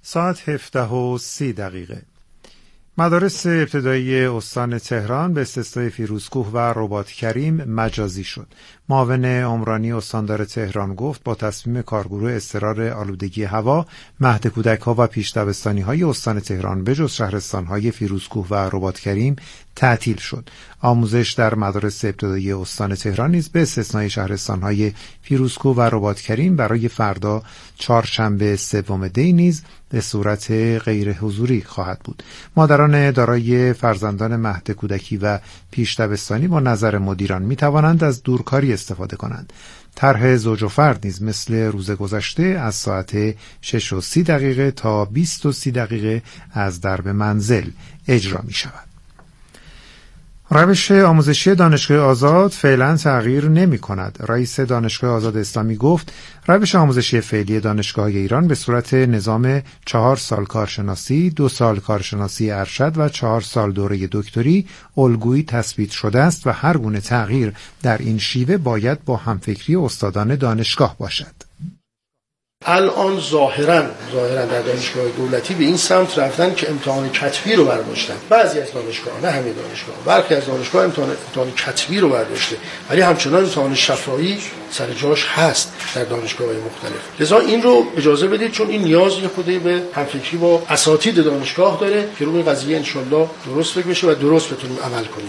ساعت 17:30. مدارس ابتدایی استان تهران به استثنای فیروزکوه و رباط کریم مجازی شد. معاون عمرانی استاندار تهران گفت با تصمیم کارگروه اضطرار آلودگی هوا، مهد کودک‌ها و پیش‌دبستانی‌های استان تهران بجز شهرستان‌های فیروزکوه و رباط کریم تعطیل شد. آموزش در مدارس ابتدایی استان تهران نیز به استثنای شهرستان‌های فیروزکوه و رباط کریم برای فردا چهارشنبه 3 دی نیز به صورت غیر حضوری خواهد بود. مادران دارای فرزندان مهد کودکی و پیش‌دبستانی با نظر مدیران می توانند از دورکاری استفاده کنند. طرح زوج و فرد نیز مثل روز گذشته از ساعت 6:30 تا 20:30 از درب منزل اجرا می شود. روش آموزشی دانشگاه آزاد فعلا تغییر نمی کند. رئیس دانشگاه آزاد اسلامی گفت روش آموزشی فعلی دانشگاه ایران به صورت نظام 4 سال کارشناسی، 2 سال کارشناسی ارشد و 4 سال دوره دکتری الگویی تثبیت شده است و هر گونه تغییر در این شیوه باید با همفکری استادان دانشگاه باشد. الان ظاهرا در دانشگاه دولتی به این سمت رفتن که امتحان کتبی رو برداشتن. بعضی از دانشگاه، نه همه دانشگاه، برخی از دانشگاه امتحان کتبی رو برداشته، ولی همچنان امتحان شفاهی سر جاش هست در دانشگاه‌های مختلف. لذا این رو اجازه بدید، چون این نیاز خودی به همفکری با اساتید دانشگاه داره که روی قضیه انشالله درست فکر بشه و درست بتونیم عمل کنیم.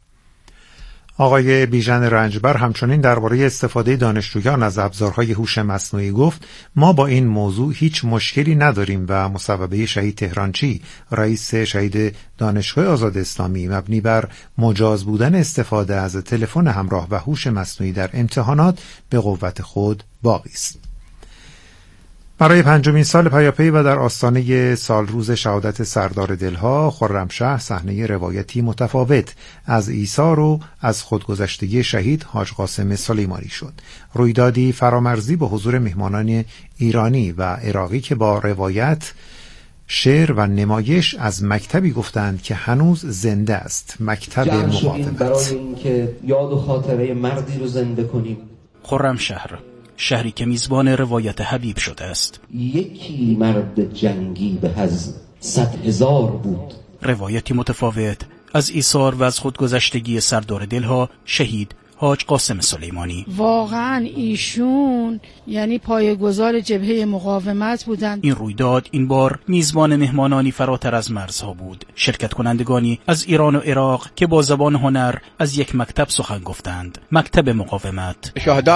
آقای بیژن رنجبر همچنین درباره استفاده دانشجویان از ابزارهای هوش مصنوعی گفت ما با این موضوع هیچ مشکلی نداریم و مصوبه شهید تهرانچی، رئیس شهید دانشگاه آزاد اسلامی، مبنی بر مجاز بودن استفاده از تلفن همراه و هوش مصنوعی در امتحانات به قوت خود باقی است. برای 5مین سال پیاپی و در آستانه سالروز شهادت سردار دلها، خرمشهر صحنه روایتی متفاوت از ایثار و از خودگذشتگی شهید حاج قاسم سلیمانی شد. رویدادی فرامرزی با حضور مهمانان ایرانی و عراقی که با روایت، شعر و نمایش از مکتبی گفتند که هنوز زنده است، مکتب مقاومت. برای اینکه یاد و خاطره مردی رو زنده کنیم. خرمشهر، شهری که میزبان روایت حبیب شده است. یکی مرد جنگی به از 100,000 بود. روایتی متفاوت از ایثار و از خودگذشتگی سردار دلها، شهید حاج قاسم سلیمانی. واقعا ایشون یعنی پایه‌گذار جبهه مقاومت بودند. این رویداد این بار میزبان مهمانانی فراتر از مرزها بود. شرکت کنندگانی از ایران و عراق که با زبان هنر از یک مکتب سخن گفتند، مکتب مقاومت.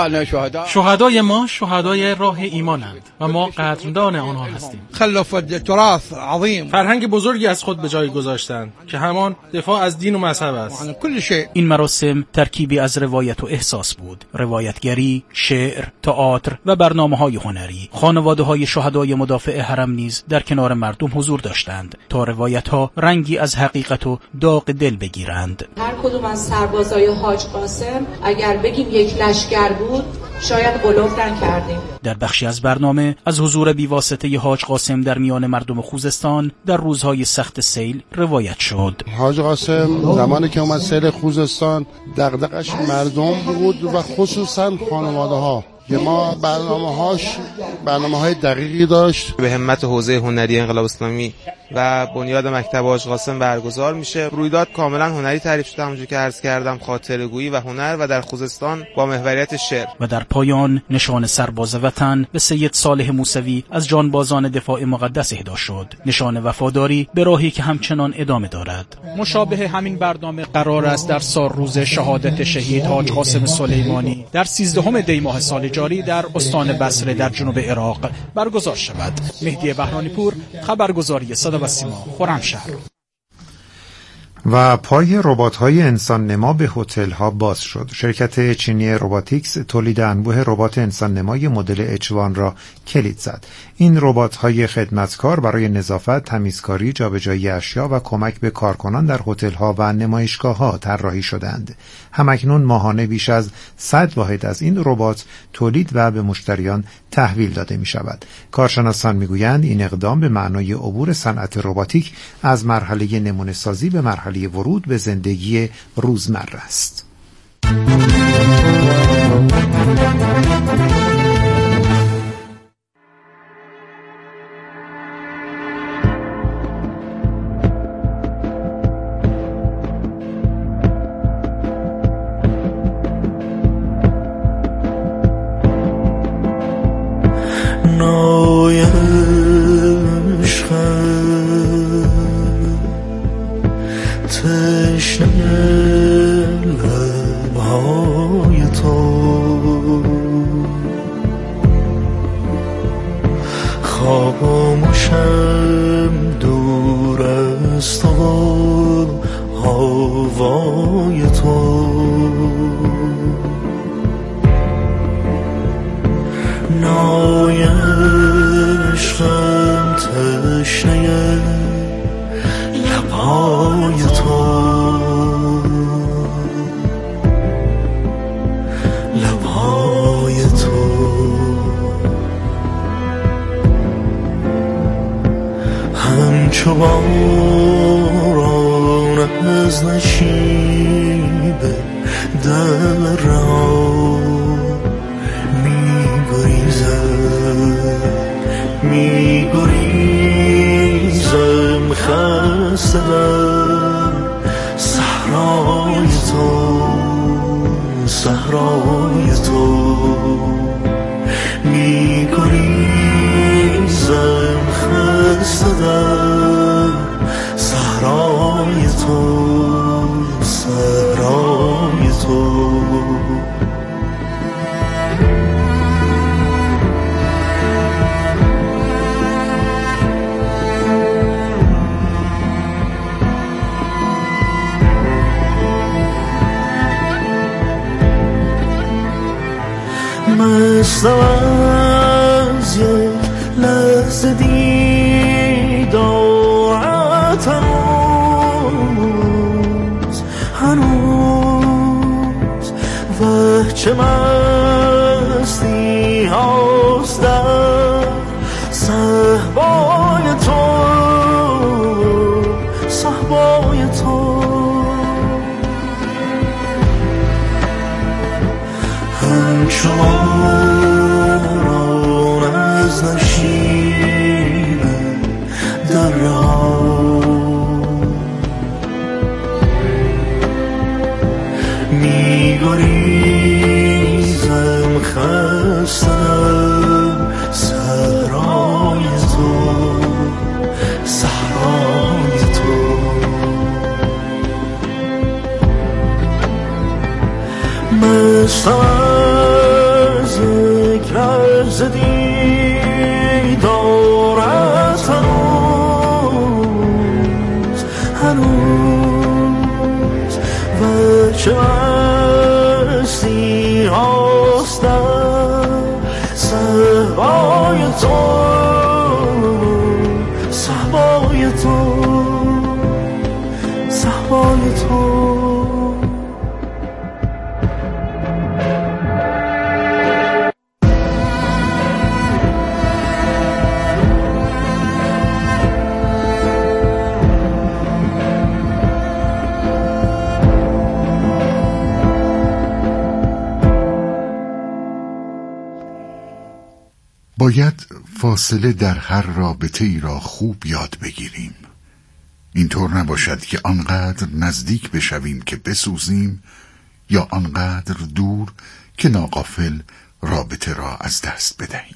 شهدای ما شهدای راه ایمانند و ما قدردان آنها هستیم. خلفت تراث عظیم، فرهنگ بزرگی از خود به جای گذاشتند که همان دفاع از دین و مذهب است. این مراسم ترکیبی از روایت و احساس بود. روایتگری، شعر، تئاتر و برنامه‌های هنری. خانواده‌های شهدای مدافع حرم نیز در کنار مردم حضور داشتند تا روایت‌ها رنگی از حقیقت و داغ دل بگیرند. هر کدوم از سربازای حاج قاسم اگر بگیم یک لشکر بود، شاید قلوب نکردیم. در بخشی از برنامه از حضور بیواسطه حاج قاسم در میان مردم خوزستان در روزهای سخت سیل روایت شد. حاج قاسم زمانی که اومد سیل خوزستان دغدغش مردم بود و خصوصا خانواده ها. که ما برنامه‌های دقیقی داشت. به همت حوزه هنری انقلاب اسلامی و بنیاد مکتب حاج قاسم برگزار میشه. رویداد کاملا هنری تعریف شده، همونجوری که عرض کردم، خاطره‌گویی و هنر و در خوزستان با محوریت شعر. و در پایان نشان سرباز وطن به سید صالح موسوی از جانبازان دفاع مقدس اهدا شد. نشان وفاداری به راهی که همچنان ادامه دارد. مشابه همین برنامه قرار است در سالروز شهادت شهید حاج قاسم سلیمانی در 13 دی ماه سال جاری در استان بصره در جنوب عراق برگزار شود. مهدی بهرانی پور، خبرگزاری صدا و سیما، خرمشهر. و پای ربات‌های انسان نما به هتل‌ها باز شد. شرکت چینی روباتیکس تولید انبوه ربات انسان نمای مدل اچوان را کلید زد. این ربات‌های خدمتکار برای نظافت، تمیزکاری، جابجایی اشیا و کمک به کارکنان در هتل‌ها و نمایشگاه‌ها طراحی شدند. همکنون ماهانه بیش از 100 واحد از این ربات تولید و به مشتریان تحویل داده می شود. کارشناسان می گویند این اقدام به معنای عبور صنعت رباتیک از مرحله نمونه سازی به مرحله ورود به زندگی روزمره است. خاموشم دور از تو و هوای تو، نای عشقم تشنه لبهای تو، لبهای تو. همچو باران از نشیب در رها می‌گریزم خسته در صحرای تو، صحرای تو. می‌گریزم خسته در صحرای تو، صحرای تو. مستم از یک لحظه دیدارت هنوز وه چه مستی هاست در صحبای تو، صحبای تو. همچو باران از نشیب در رها می‌گریزم خسته در صحرای تو، صحرای تو. مستم از یک لحظه دیدارت هنوز و چه مستی هاست در صحبای تو، صحبای تو، صحبای تو. باید فاصله در هر رابطه ای را خوب یاد بگیریم، اینطور نباشد که آنقدر نزدیک بشویم که بسوزیم یا آنقدر دور که ناغافل رابطه را از دست بدهیم.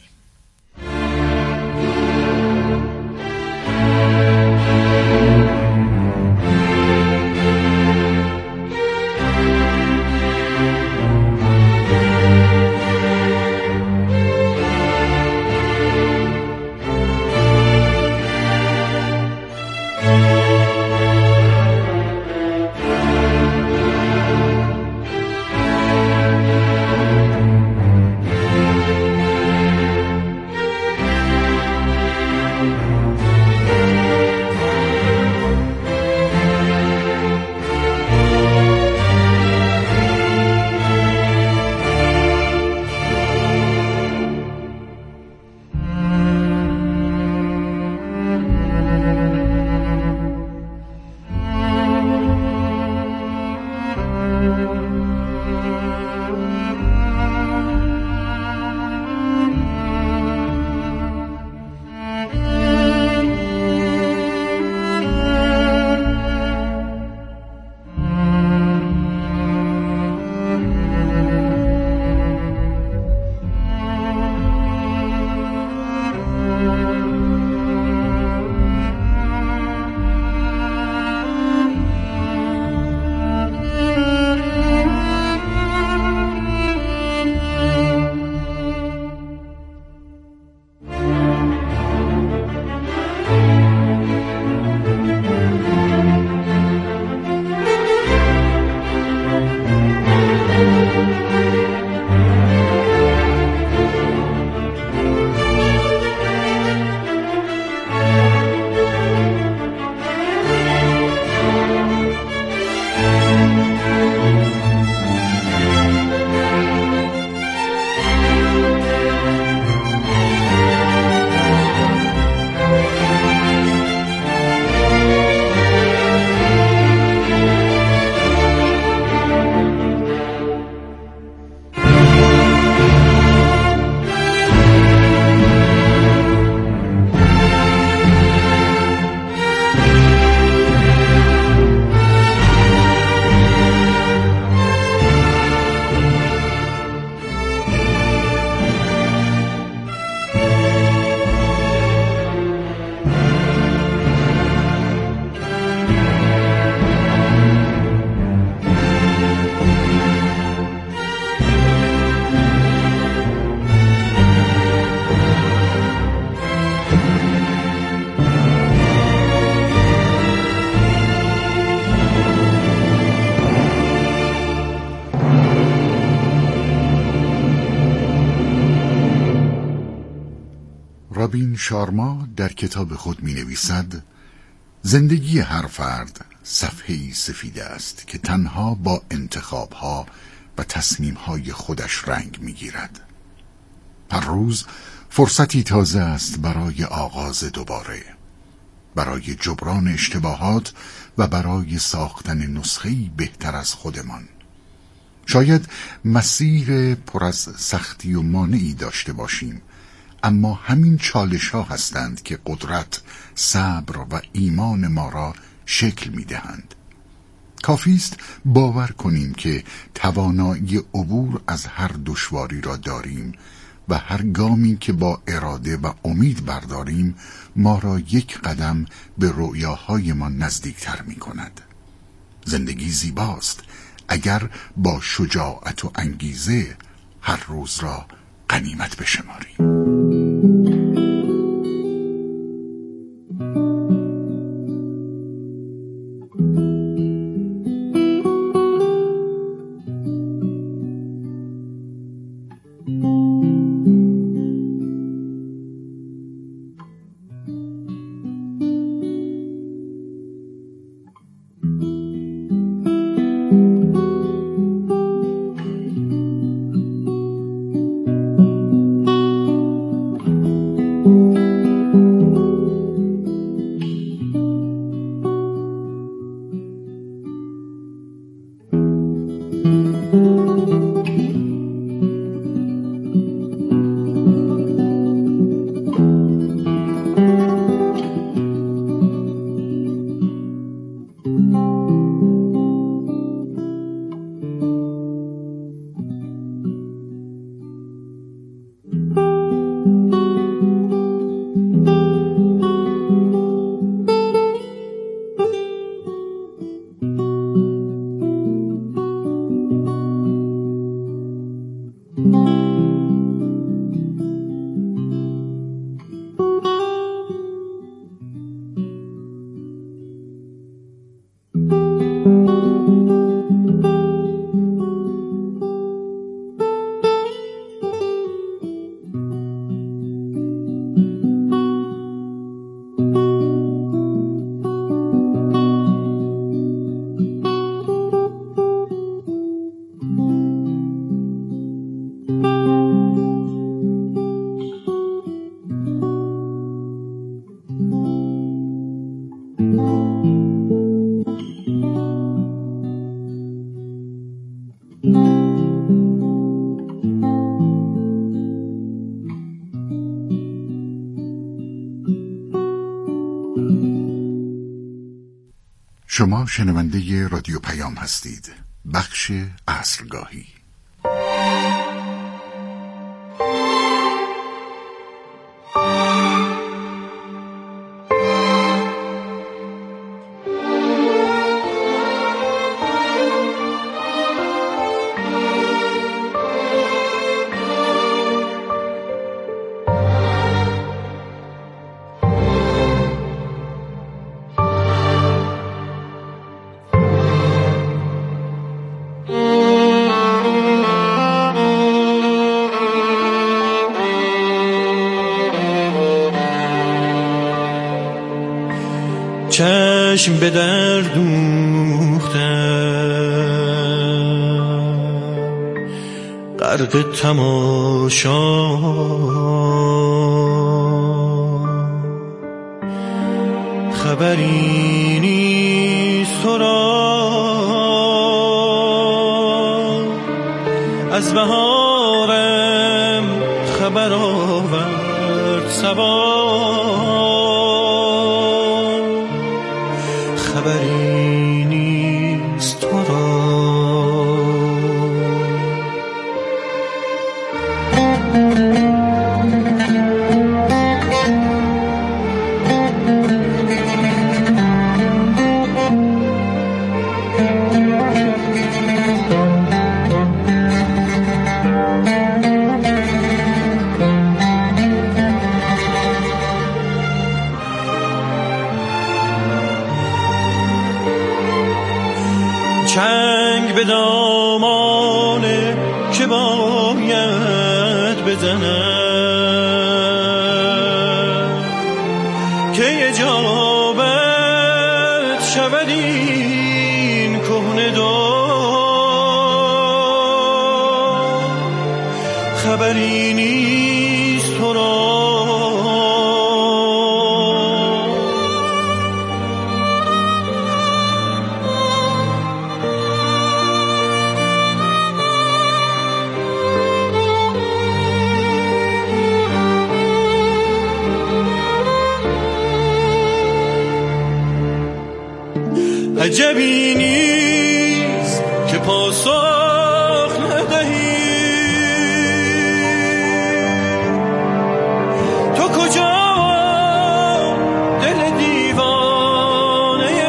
رابین شارما در کتاب خود می نویسد زندگی هر فرد صفحه‌ای سفید است که تنها با انتخابها و تصمیمهای خودش رنگ می گیرد. هر روز فرصتی تازه است برای آغاز دوباره، برای جبران اشتباهات و برای ساختن نسخه‌ای بهتر از خودمان. شاید مسیر پر از سختی و مانعی داشته باشیم، اما همین چالش ها هستند که قدرت، صبر و ایمان ما را شکل می دهند. کافی است باور کنیم که توانایی عبور از هر دشواری را داریم و هر گامی که با اراده و امید برداریم ما را یک قدم به رؤیاهایمان نزدیکتر می کند. زندگی زیباست اگر با شجاعت و انگیزه هر روز را غنیمت بشماریم. شما شنونده رادیو پیام هستید. بخش عصرگاهی. چشم به در دوختم غرق تماشا خبری نیست تو را از بهارم خبر آورد صبا خبری نیست تو را چنگ به دامانه که باید بزنم که اجابت شود این کهنه دار، خبری نیست تو را. عجبی نیست که پاسخ ندهی، تو کجا دل دیوانه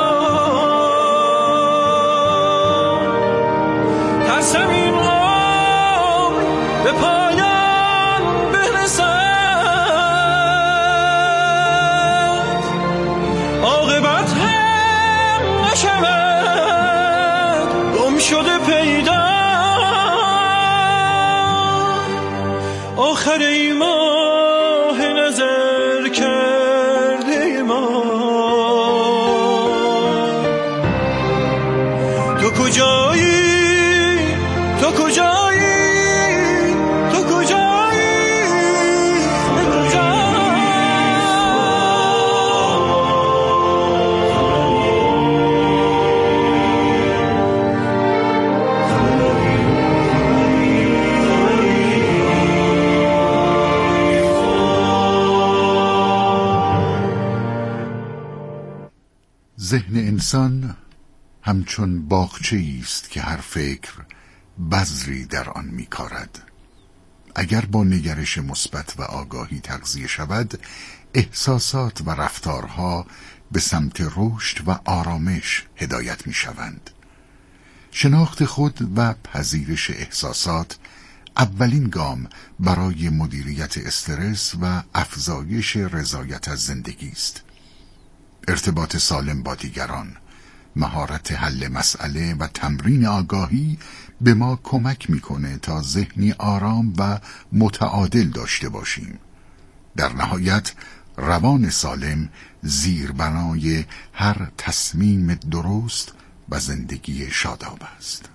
ما، ترسم این عمر به پایان برسد، عاقبت شود گم شده پیدا، آخر ای ماه نظر کرده ما، تو کجایی، تو کجایی، تو کجایی، تو کجایی. ذهن انسان همچون باغچه‌ای است که هر فکر بذری در آن می‌کارد. اگر با نگرش مثبت و آگاهی تغذیه شود، احساسات و رفتارها به سمت رشد و آرامش هدایت می‌شوند. شناخت خود و پذیرش احساسات اولین گام برای مدیریت استرس و افزایش رضایت از زندگی است. ارتباط سالم با دیگران، مهارت حل مسئله و تمرین آگاهی به ما کمک میکنه تا ذهنی آرام و متعادل داشته باشیم. در نهایت روان سالم زیربنای هر تصمیم درست و زندگی شاداب است.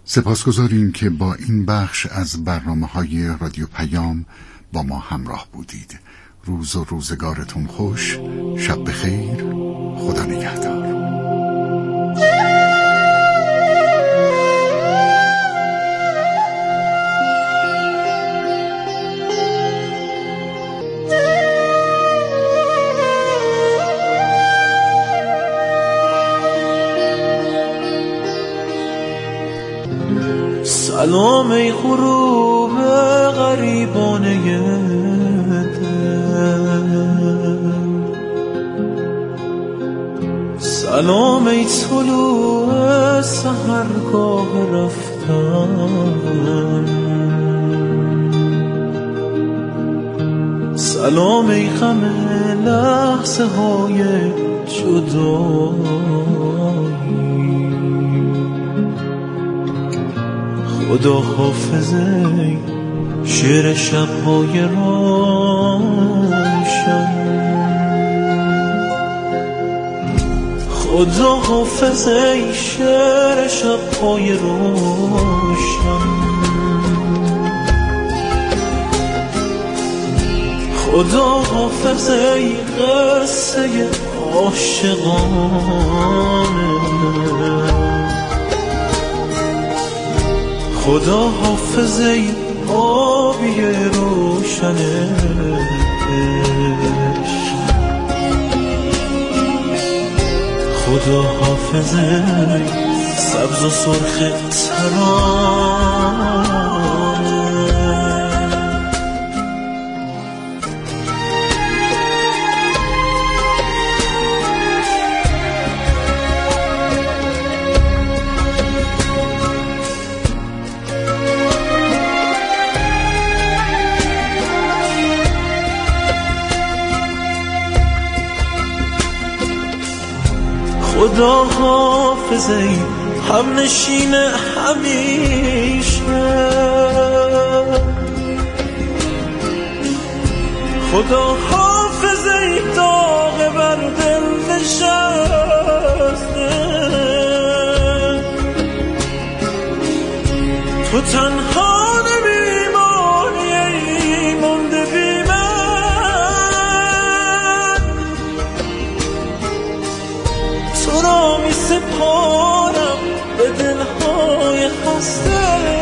سپاسگزاریم که با این بخش از برنامه‌های رادیو پیام با ما همراه بودید. روز و روزگارتون خوش، شب بخیر، خدا نگهدار. سلام ای غروب غریبانه دل، سلام ای طلوع سحرگاه رفتن، سلام ای غم لحظه های جدایی، خدا حافظه شعر شب‌های روشن، خدا حافظه شعر شب‌های روشن، خدا حافظه قصه عاشقانه، خدا حافظه آبی روشنه، خدا حافظه سبز و سرخ ترانه. خدا حافظه هم نشین همیشه، خدا حافظه داغ بر دل نشسته، تو تنها نمیمانی مونده بی من، تو را می سپارم به دلهای خسته،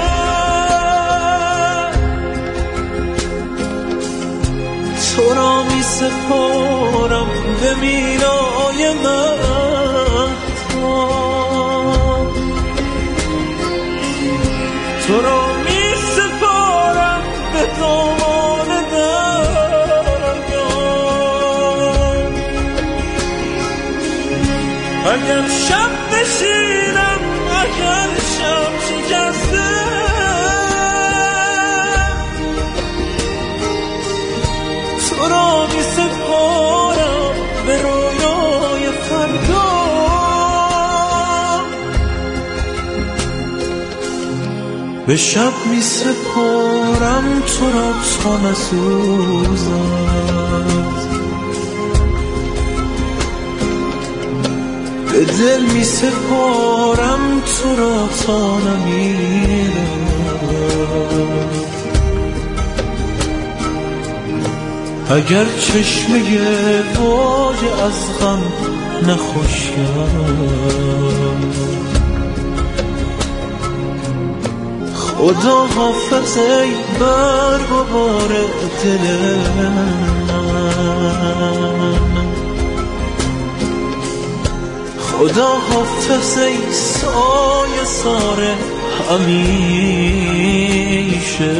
تو را می سپارم به مینای مهتاب، تو را می سپارم به دامان دریا، اگر شب نشینم اگر شب شکسته، تو را می سپارم به رویای فردا، به شب می سپارم تو را تا نسوزد، به دل می سپارم تو را تا نمیرم، اگر چشمه باج از غم نخوشیم، خدا حافظه بر بار دل من، خدا حافظه سایه سار همیشه،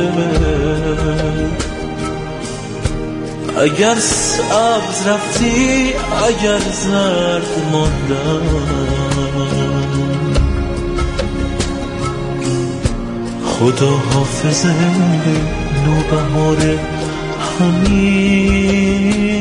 اگر سبز رفتی اگر زرد ماندم، خدا حافظه نوبهار همیشه.